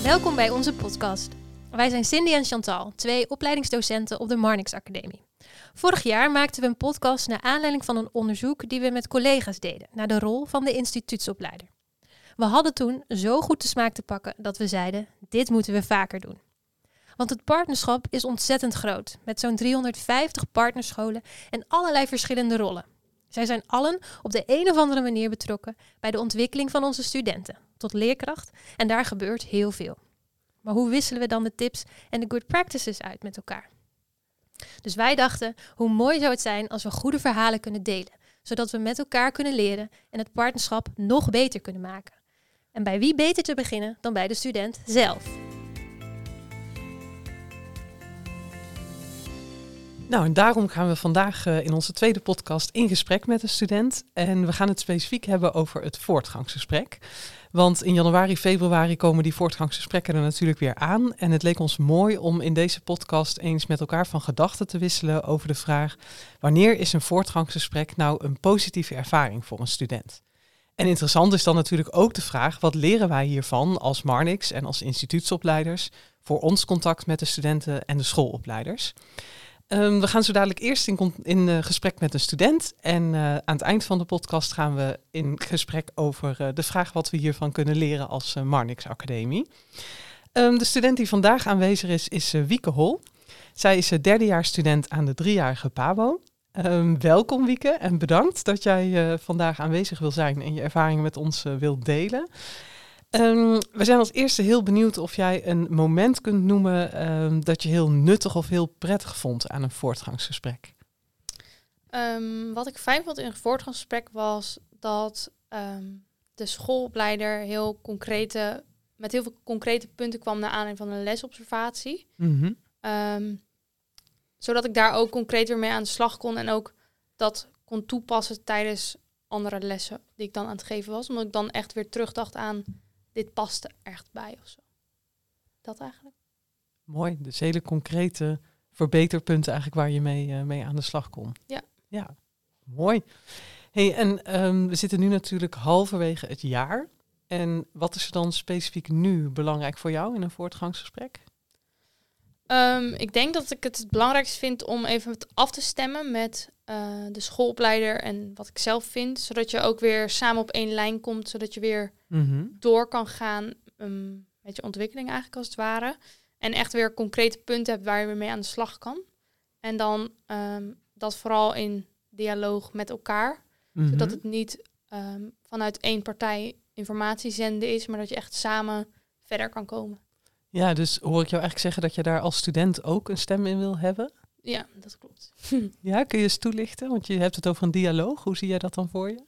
Welkom bij onze podcast. Wij zijn Cindy en Chantal, 2 opleidingsdocenten op de Marnix Academie. Vorig jaar maakten we een podcast naar aanleiding van een onderzoek die we met collega's deden naar de rol van de instituutsopleider. We hadden toen zo goed de smaak te pakken dat we zeiden, dit moeten we vaker doen. Want het partnerschap is ontzettend groot, met zo'n 350 partnerscholen en allerlei verschillende rollen. Zij zijn allen op de een of andere manier betrokken bij de ontwikkeling van onze studenten, tot leerkracht, en daar gebeurt heel veel. Maar hoe wisselen we dan de tips en de good practices uit met elkaar? Dus wij dachten, hoe mooi zou het zijn als we goede verhalen kunnen delen, zodat we met elkaar kunnen leren en het partnerschap nog beter kunnen maken. En bij wie beter te beginnen dan bij de student zelf? Nou, en daarom gaan we vandaag in onze tweede podcast in gesprek met een student. En we gaan het specifiek hebben over het voortgangsgesprek. Want in januari, februari komen die voortgangsgesprekken er natuurlijk weer aan. En het leek ons mooi om in deze podcast eens met elkaar van gedachten te wisselen over de vraag: wanneer is een voortgangsgesprek nou een positieve ervaring voor een student? En interessant is dan natuurlijk ook de vraag: wat leren wij hiervan als Marnix en als instituutsopleiders voor ons contact met de studenten en de schoolopleiders? We gaan zo dadelijk eerst in gesprek met een student. En aan het eind van de podcast gaan we in gesprek over de vraag wat we hiervan kunnen leren als Marnix Academie. De student die vandaag aanwezig is Wieke Hol. Zij is derdejaarsstudent aan de 3-jarige PABO. Welkom Wieke en bedankt dat jij vandaag aanwezig wil zijn en je ervaringen met ons wilt delen. We zijn als eerste heel benieuwd of jij een moment kunt noemen dat je heel nuttig of heel prettig vond aan een voortgangsgesprek. Wat ik fijn vond in een voortgangsgesprek was dat de schoolopleider met heel veel concrete punten kwam naar aanleiding van een lesobservatie. Mm-hmm. Zodat ik daar ook concreet weer mee aan de slag kon en ook dat kon toepassen tijdens andere lessen die ik dan aan het geven was. Omdat ik dan echt weer terugdacht aan: dit past er echt bij of zo. Dat eigenlijk. Mooi, dus hele concrete verbeterpunten eigenlijk waar je mee aan de slag kon. Ja, mooi. Hey, en we zitten nu natuurlijk halverwege het jaar. En wat is er dan specifiek nu belangrijk voor jou in een voortgangsgesprek? Ik denk dat ik het belangrijkst vind om even af te stemmen met de schoolopleider en wat ik zelf vind. Zodat je ook weer samen op één lijn komt. Zodat je weer door kan gaan met je ontwikkeling eigenlijk als het ware. En echt weer concrete punten hebt waar je weer mee aan de slag kan. En dan dat vooral in dialoog met elkaar. Mm-hmm. Zodat het niet vanuit één partij informatie zenden is. Maar dat je echt samen verder kan komen. Ja, dus hoor ik jou eigenlijk zeggen dat je daar als student ook een stem in wil hebben? Ja, dat klopt. Ja, kun je eens toelichten? Want je hebt het over een dialoog. Hoe zie jij dat dan voor je?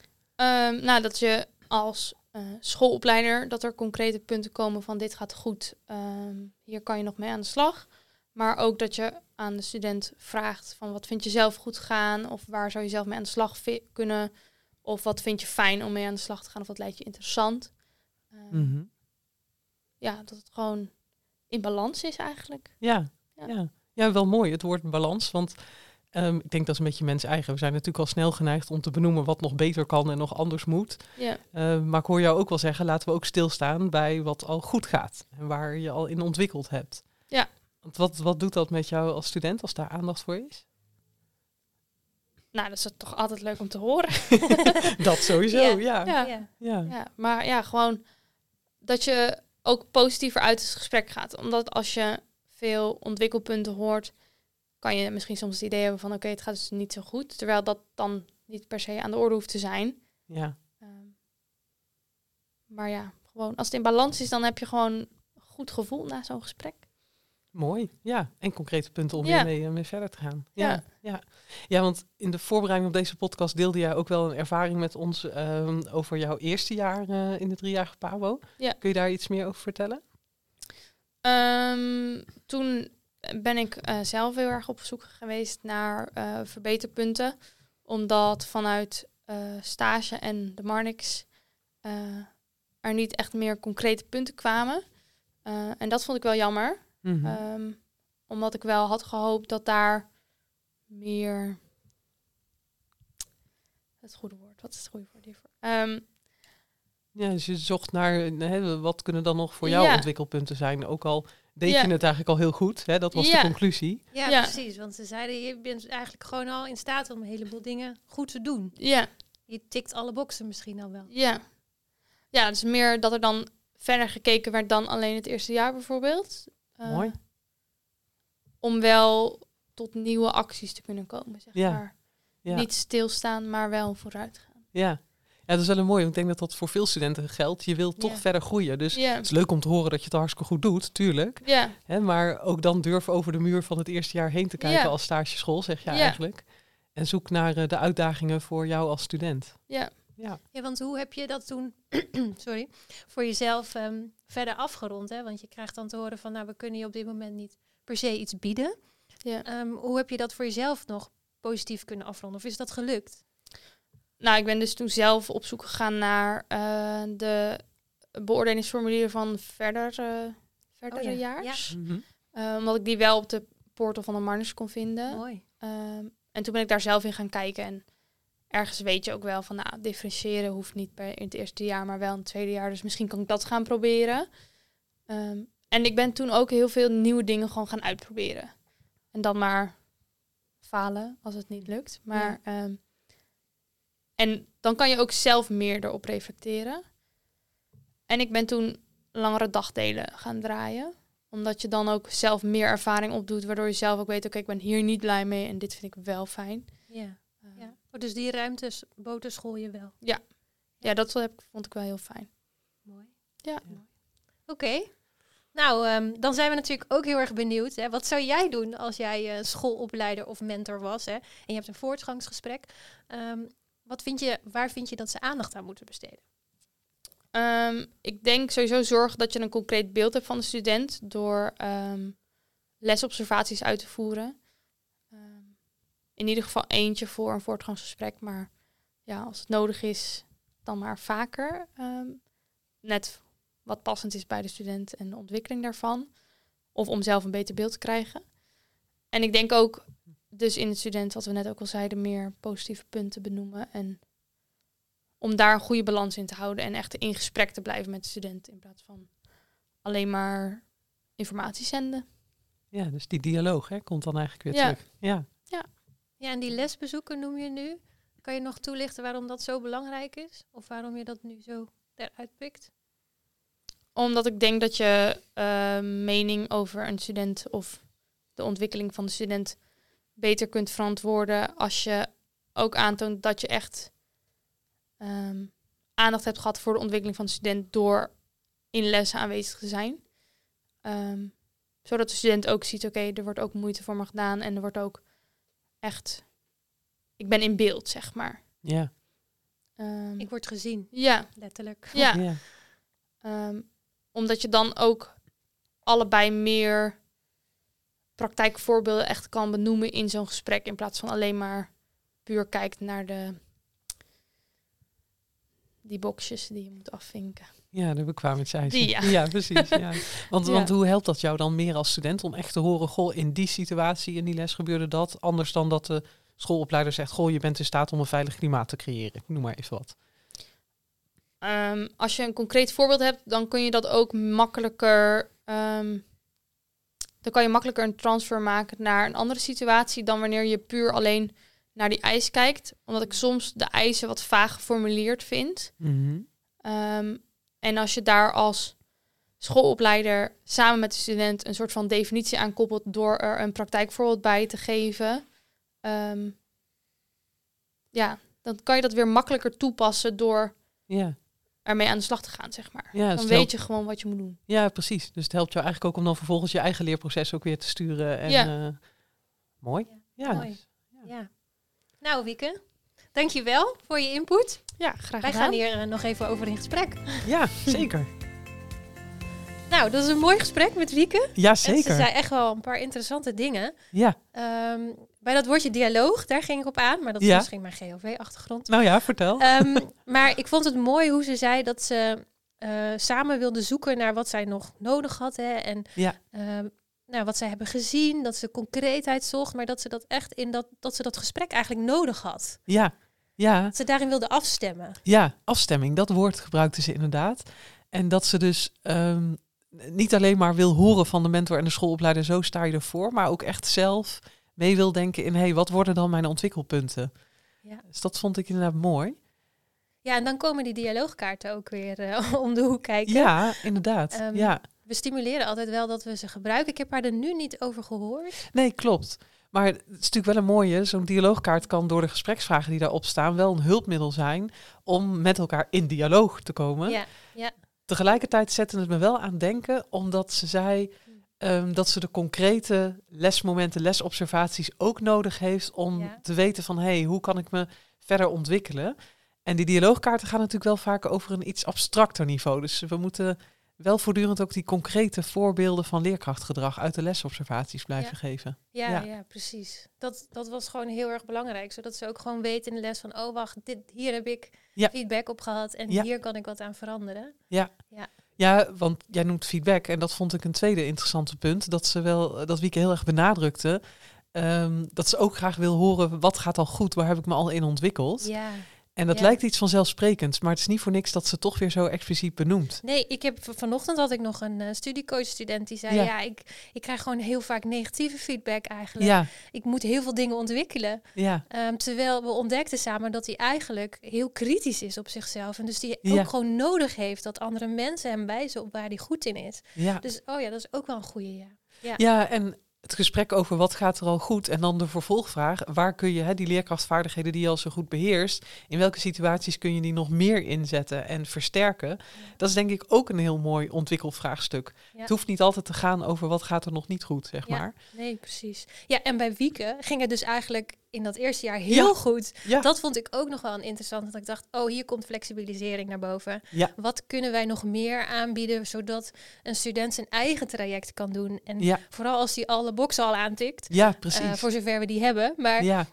Dat je als schoolopleider, dat er concrete punten komen van dit gaat goed, hier kan je nog mee aan de slag. Maar ook dat je aan de student vraagt van wat vind je zelf goed gaan of waar zou je zelf mee aan de slag kunnen of wat vind je fijn om mee aan de slag te gaan of wat lijkt je interessant. Mm-hmm. Ja, dat het gewoon in balans is eigenlijk. Ja, wel mooi het woord balans, want ik denk dat is een beetje mens eigen. We zijn natuurlijk al snel geneigd om te benoemen wat nog beter kan en nog anders moet. Ja. Maar ik hoor jou ook wel zeggen, laten we ook stilstaan bij wat al goed gaat en waar je al in ontwikkeld hebt. Ja. Want wat doet dat met jou als student als daar aandacht voor is? Nou, dat is toch altijd leuk om te horen. Dat sowieso, ja. Ja. Maar ja, gewoon dat je ook positiever uit het gesprek gaat. Omdat als je veel ontwikkelpunten hoort, kan je misschien soms het idee hebben van oké, het gaat dus niet zo goed. Terwijl dat dan niet per se aan de orde hoeft te zijn. Ja. Maar ja, gewoon als het in balans is, dan heb je gewoon een goed gevoel na zo'n gesprek. Mooi, ja. En concrete punten om weer mee verder te gaan. Ja, want in de voorbereiding op deze podcast deelde jij ook wel een ervaring met ons over jouw eerste jaar in de 3-jarige PABO. Ja. Kun je daar iets meer over vertellen? Toen ben ik zelf heel erg op zoek geweest naar verbeterpunten. Omdat vanuit stage en de Marnix er niet echt meer concrete punten kwamen. En dat vond ik wel jammer. Mm-hmm. Omdat ik wel had gehoopt dat daar meer... Het goede woord. Wat is het goede woord hiervoor? Ja, dus je zocht naar wat kunnen dan nog voor jou ontwikkelpunten zijn. Ook al deed je het eigenlijk al heel goed. Hè? Dat was de conclusie. Ja, precies. Want ze zeiden, je bent eigenlijk gewoon al in staat om een heleboel dingen goed te doen. Ja. Je tikt alle boxen misschien al wel. Ja. Ja, dus meer dat er dan verder gekeken werd dan alleen het eerste jaar bijvoorbeeld. Mooi. Om wel tot nieuwe acties te kunnen komen, zeg maar. Ja. Niet stilstaan, maar wel vooruit gaan. Ja. Ja, dat is wel een mooi. Ik denk dat dat voor veel studenten geldt. Je wilt toch verder groeien. Dus het is leuk om te horen dat je het hartstikke goed doet, tuurlijk. Ja. Maar ook dan durf over de muur van het eerste jaar heen te kijken als stageschool, zeg je eigenlijk. En zoek naar de uitdagingen voor jou als student. Ja. Ja, want hoe heb je dat toen voor jezelf verder afgerond? Hè? Want je krijgt dan te horen van, nou, we kunnen je op dit moment niet per se iets bieden. Ja. Hoe heb je dat voor jezelf nog positief kunnen afronden? Of is dat gelukt? Nou, ik ben dus toen zelf op zoek gegaan naar de beoordelingsformulieren van verdere jaars. Ja. Mm-hmm. Omdat ik die wel op de portal van de Marnix kon vinden. Mooi. En toen ben ik daar zelf in gaan kijken. En ergens weet je ook wel van, nou, differentiëren hoeft niet in het eerste jaar, maar wel in het tweede jaar. Dus misschien kan ik dat gaan proberen. En ik ben toen ook heel veel nieuwe dingen gewoon gaan uitproberen. En dan maar falen als het niet lukt. Maar en dan kan je ook zelf meer erop reflecteren. En ik ben toen langere dagdelen gaan draaien. Omdat je dan ook zelf meer ervaring opdoet. Waardoor je zelf ook weet, oké, ik ben hier niet blij mee. En dit vind ik wel fijn. Ja. Dus die ruimtes bood school je wel? Ja, dat vond ik wel heel fijn. Mooi. Ja. Oké. Nou, dan zijn we natuurlijk ook heel erg benieuwd. Hè? Wat zou jij doen als jij schoolopleider of mentor was? Hè? En je hebt een voortgangsgesprek. Waar vind je dat ze aandacht aan moeten besteden? Ik denk sowieso zorgen dat je een concreet beeld hebt van de student door lesobservaties uit te voeren. In ieder geval eentje voor een voortgangsgesprek, maar ja, als het nodig is, dan maar vaker. Net wat passend is bij de student en de ontwikkeling daarvan. Of om zelf een beter beeld te krijgen. En ik denk ook, dus in de student, wat we net ook al zeiden, meer positieve punten benoemen. En om daar een goede balans in te houden en echt in gesprek te blijven met de student. In plaats van alleen maar informatie zenden. Ja, dus die dialoog komt dan eigenlijk weer terug. Ja, en die lesbezoeken noem je nu. Kan je nog toelichten waarom dat zo belangrijk is? Of waarom je dat nu zo eruit pikt? Omdat ik denk dat je mening over een student of de ontwikkeling van de student beter kunt verantwoorden als je ook aantoont dat je echt aandacht hebt gehad voor de ontwikkeling van de student door in lessen aanwezig te zijn. Zodat de student ook ziet, oké, er wordt ook moeite voor me gedaan en er wordt ook echt, ik ben in beeld, zeg maar. Ja. Ik word gezien. Ja. Letterlijk. Ja. Omdat je dan ook allebei meer praktijkvoorbeelden echt kan benoemen in zo'n gesprek, in plaats van alleen maar puur kijkt naar die boxjes die je moet afvinken. Ja, de bekwaamheidseisen. Ja, precies. Ja. Want hoe helpt dat jou dan meer als student om echt te horen, goh, in die situatie, in die les gebeurde dat, anders dan dat de schoolopleider zegt, goh, je bent in staat om een veilig klimaat te creëren. Ik noem maar even wat. Als je een concreet voorbeeld hebt, dan kun je dat ook makkelijker, dan kan je makkelijker een transfer maken naar een andere situatie dan wanneer je puur alleen naar die eis kijkt. Omdat ik soms de eisen wat vaag geformuleerd vind. Mm-hmm. En als je daar als schoolopleider samen met de student een soort van definitie aan koppelt door er een praktijkvoorbeeld bij te geven, dan kan je dat weer makkelijker toepassen door ermee aan de slag te gaan, zeg maar. Ja, dan weet je gewoon wat je moet doen. Ja, precies. Dus het helpt jou eigenlijk ook om dan vervolgens je eigen leerproces ook weer te sturen. En, mooi. Mooi. Ja. Nou, Wieke, dankjewel voor je input. Ja, graag gedaan. Wij gaan hier nog even over in gesprek. Ja, zeker. Nou, dat is een mooi gesprek met Wieke. Ja, zeker. En ze zei echt wel een paar interessante dingen. Ja. Bij dat woordje dialoog, daar ging ik op aan. Maar dat is misschien mijn GOV-achtergrond. Nou ja, vertel. Maar ik vond het mooi hoe ze zei dat ze samen wilde zoeken naar wat zij nog nodig had. Hè, en wat zij hebben gezien, dat ze concreetheid zocht. Maar dat ze dat echt dat ze dat gesprek eigenlijk nodig had. Ja. Ja. Dat ze daarin wilde afstemmen. Ja, afstemming, dat woord gebruikte ze inderdaad. En dat ze dus niet alleen maar wil horen van de mentor en de schoolopleider, zo sta je ervoor, maar ook echt zelf mee wil denken in, wat worden dan mijn ontwikkelpunten? Ja. Dus dat vond ik inderdaad mooi. Ja, en dan komen die dialoogkaarten ook weer om de hoek kijken. Ja, inderdaad. Ja. We stimuleren altijd wel dat we ze gebruiken. Ik heb haar er nu niet over gehoord. Nee, klopt. Maar het is natuurlijk wel een mooie, zo'n dialoogkaart kan door de gespreksvragen die daarop staan wel een hulpmiddel zijn om met elkaar in dialoog te komen. Ja, ja. Tegelijkertijd zette het me wel aan denken, omdat ze zei dat ze de concrete lesmomenten, lesobservaties ook nodig heeft om te weten van, hoe kan ik me verder ontwikkelen? En die dialoogkaarten gaan natuurlijk wel vaak over een iets abstracter niveau. Dus we moeten wel voortdurend ook die concrete voorbeelden van leerkrachtgedrag uit de lesobservaties blijven geven. Ja, precies. Dat was gewoon heel erg belangrijk. Zodat ze ook gewoon weten in de les van, wacht, hier heb ik feedback op gehad en hier kan ik wat aan veranderen. Ja, want jij noemt feedback en dat vond ik een tweede interessante punt. Dat Wieke heel erg benadrukte. Dat ze ook graag wil horen, wat gaat al goed, waar heb ik me al in ontwikkeld? Ja. En dat lijkt iets vanzelfsprekends, maar het is niet voor niks dat ze toch weer zo expliciet benoemt. Nee, vanochtend had ik nog een studiecoach-student die zei, ik krijg gewoon heel vaak negatieve feedback eigenlijk. Ja. Ik moet heel veel dingen ontwikkelen. Ja. Terwijl we ontdekten samen dat hij eigenlijk heel kritisch is op zichzelf. En dus die ook gewoon nodig heeft dat andere mensen hem wijzen op waar hij goed in is. Ja. Dus dat is ook wel een goeie, Ja, en het gesprek over wat gaat er al goed en dan de vervolgvraag, waar kun je die leerkrachtvaardigheden die je al zo goed beheerst, in welke situaties kun je die nog meer inzetten en versterken? Ja. Dat is denk ik ook een heel mooi ontwikkelvraagstuk. Ja. Het hoeft niet altijd te gaan over wat gaat er nog niet goed, zeg maar. Nee, precies. Ja, en bij Wieke ging het dus eigenlijk in dat eerste jaar heel goed. Ja. Dat vond ik ook nog wel een interessant. Dat ik dacht, hier komt flexibilisering naar boven. Ja. Wat kunnen wij nog meer aanbieden, zodat een student zijn eigen traject kan doen? En vooral als hij alle boxen al aantikt. Ja, precies. Voor zover we die hebben. Maar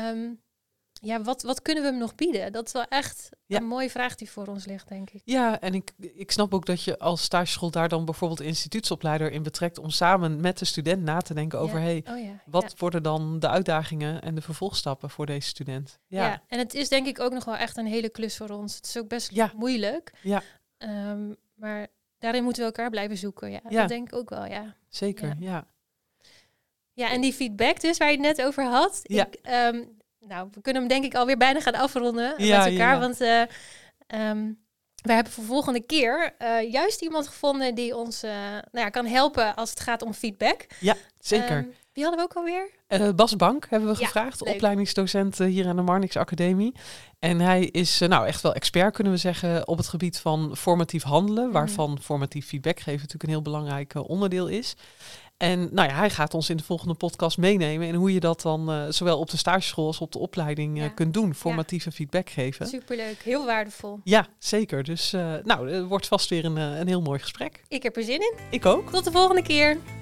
wat kunnen we hem nog bieden? Dat is wel echt een mooie vraag die voor ons ligt, denk ik. Ja, en ik snap ook dat je als stageschool daar dan bijvoorbeeld instituutsopleider in betrekt om samen met de student na te denken over wat worden dan de uitdagingen en de vervolgstappen voor deze student? Ja, en het is denk ik ook nog wel echt een hele klus voor ons. Het is ook best moeilijk. Ja. Maar daarin moeten we elkaar blijven zoeken. Ja. Dat denk ik ook wel, Zeker, ja. Ja, en die feedback dus, waar je het net over had. Ja. We kunnen hem denk ik alweer bijna gaan afronden met elkaar. Want we hebben voor volgende keer juist iemand gevonden die ons kan helpen als het gaat om feedback. Ja, zeker. Wie hadden we ook alweer? Bas Bank hebben we gevraagd, opleidingsdocent hier aan de Marnix Academie. En hij is echt wel expert, kunnen we zeggen, op het gebied van formatief handelen, waarvan formatief feedback geven natuurlijk een heel belangrijk onderdeel is. En hij gaat ons in de volgende podcast meenemen in hoe je dat dan zowel op de stageschool als op de opleiding kunt doen. Formatieve feedback geven. Superleuk, heel waardevol. Ja, zeker. Dus het wordt vast weer een heel mooi gesprek. Ik heb er zin in. Ik ook. Tot de volgende keer.